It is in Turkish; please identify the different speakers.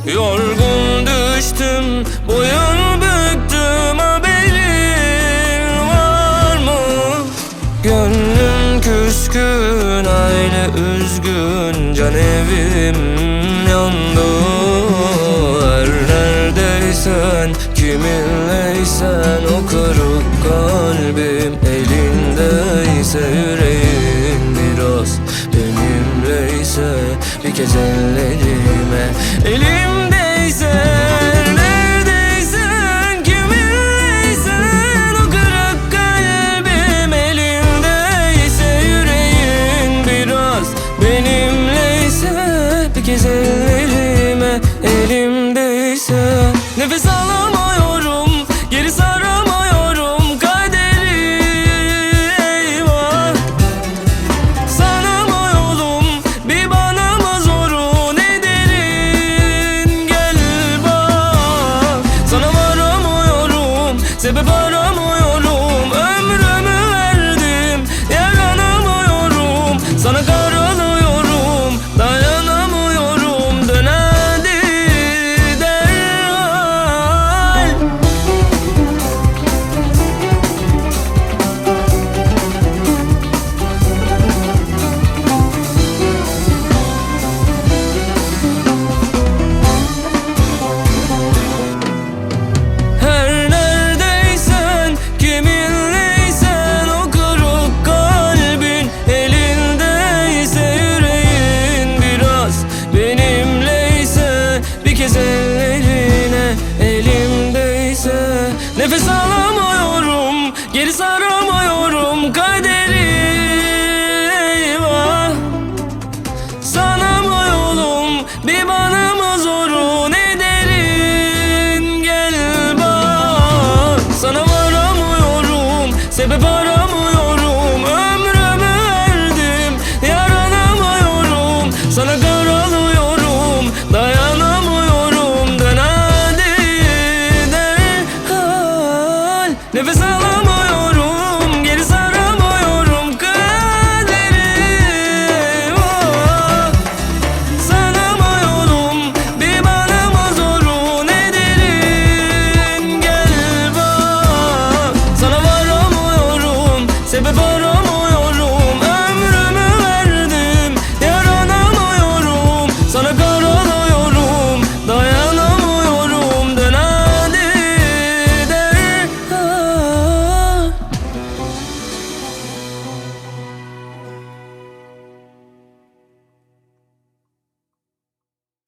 Speaker 1: Yorgun düştüm, boyun büktüm, haberin var mı? Gönlüm küskün, aile üzgün, can evim yandı. Her neredeysen, kiminleysen, o kırık kalbim elindeyse, yüreğin biraz benimleyse, bir kez ellerime, elimdeyse. Neredeysen, kiminleysen, o kırık kalbim elindeyse, yüreğin biraz benimleyse, bir kez ellerime, elimdeyse. Nefes alamıyorum, geri saramıyorum kaderi, eyvah. Sana mı yolum, bir bana mı zorun ederin, gel bak. Sana varamıyorum, sebep aramıyorum, ömrümü verdim, yaranamıyorum. Sana karalıyorum, dayanamıyorum, dön hadi derhal. Her neredeysen, kiminleysen, o kırık kalbin elindeyse, yüreğin biraz benimleyse, bir kez ellerine, elimdeyse. Nefes alamıyorum, geri saramıyorum kaderi, eyvah. Sana mı yolum, bir bana mı zorun ederin, gel bak. Sana varamıyorum, sebep aramıyorum, ömrümü verdim, yaranamıyorum. Sana karalıyorum, dayanamıyorum.